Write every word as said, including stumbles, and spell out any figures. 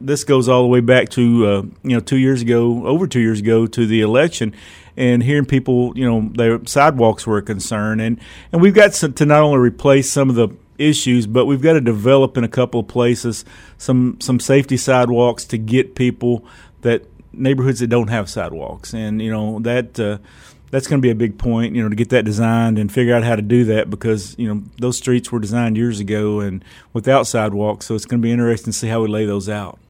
this goes all the way back to uh, you know two years ago, over two years ago to the election, and hearing people, you know, their sidewalks were a concern, and and we've got some, to not only replace some of the issues, but we've got to develop in a couple of places some some safety sidewalks to get people that neighborhoods that don't have sidewalks, and you know that. Uh, That's going to be a big point, you know, to get that designed and figure out how to do that because, you know, those streets were designed years ago and without sidewalks, so it's going to be interesting to see how we lay those out.